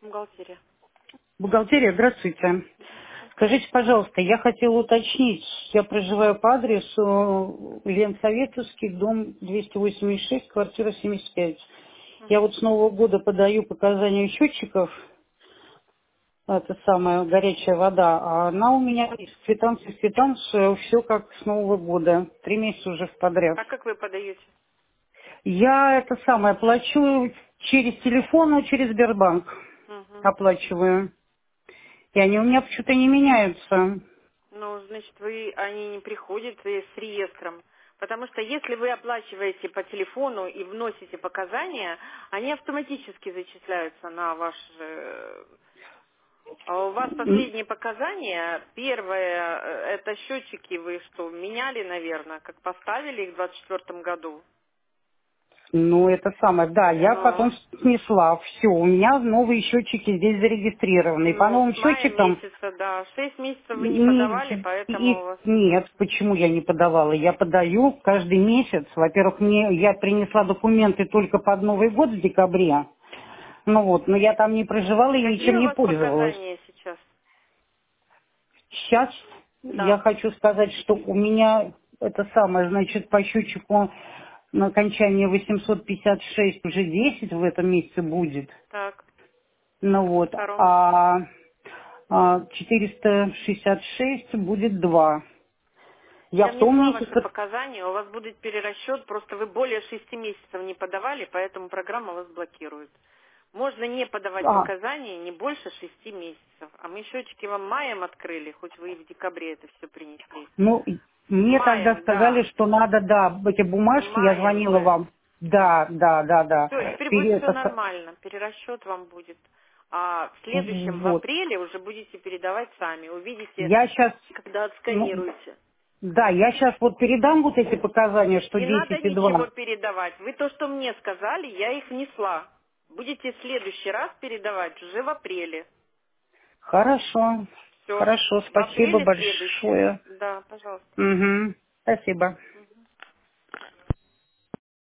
Бухгалтерия. Бухгалтерия, здравствуйте. Скажите, пожалуйста, я хотела уточнить, я проживаю по адресу Ленсоветовский, дом 286, квартира 75. Я Мгм. вот с Нового года подаю показания счетчиков, это самая горячая вода, а она у меня из квитанции в квитанцию, все как с Нового года, 3 месяца уже в подряд. А как вы подаете? Я это самое плачу через телефон, но через Сбербанк Мгм. оплачиваю. И они у меня почему-то не меняются. Ну, значит, они не приходят с реестром. Потому что если вы оплачиваете по телефону и вносите показания, они автоматически зачисляются на ваш... А у вас М, последние показания, первое, это счетчики вы что, меняли, наверное, как поставили их в 24 году? Ну, это самое, да, я Ну, потом снесла, все, у меня новые счетчики здесь зарегистрированы. И по ну, новым с мая счетчикам месяца, да. 6 месяцев вы не не- подавали, поэтому у вас... нет, почему я не подавала? Я подаю каждый месяц. Во-первых, я принесла документы только под Новый год в декабре. Ну вот, но я там не проживала и Какие ничем у не вас пользовалась. показания сейчас? Сейчас я Да, хочу сказать, что у меня это самое, значит, по счетчику на окончание 856 уже 10 в этом месяце будет. так. Ну Во вот, втором. а 466 будет 2. Я Я в том внесла ваши месяце... показания, у вас будет перерасчет, просто вы более 6 месяцев не подавали, поэтому программа вас блокирует. Можно не подавать А, показания не больше 6 месяцев. А мы счетчики вам маем открыли, хоть вы и в декабре это все принесли. ну, мне тогда Маем, сказали, да. что надо, да, эти бумажки, я Маем звонила же. вам. Да, да, да, да. Все, теперь будет все Это, нормально. Перерасчет вам будет. А в следующем, в вот. апреле, уже будете передавать сами. Увидите, Я сейчас, когда ну, отсканируете. да, я сейчас вот передам вот эти показания, что Не надо 10 и ничего 2. передавать. Вы то, что мне сказали, я их внесла. Будете в следующий раз передавать уже в апреле. Хорошо, Все. хорошо, В спасибо апреле следующем. большое. Да, пожалуйста. Угу, спасибо.